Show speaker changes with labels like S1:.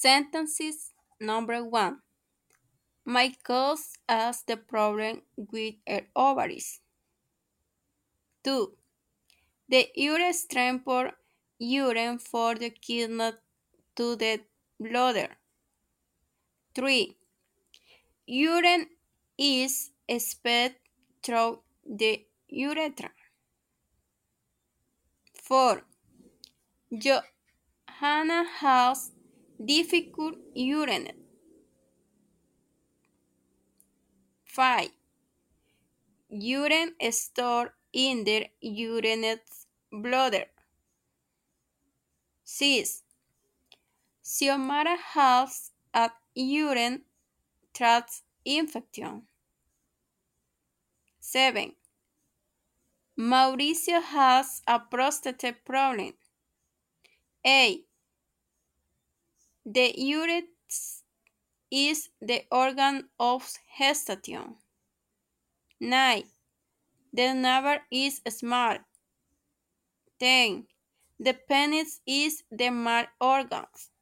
S1: Sentences number 1. My cause has the problem with her ovaries. 2. The urine transport urine for the kidney to the bladder. 3. Urine is expelled through the urethra. 4. Johanna has difficult urinate. 5. Urine stored in the urinate's bladder. 6. Xiomara has a urine tract infection. 7. Mauricio has a prostate problem. 8. The uterus is the organ of gestation. 9. The navel is small. 10. The penis is the male organ.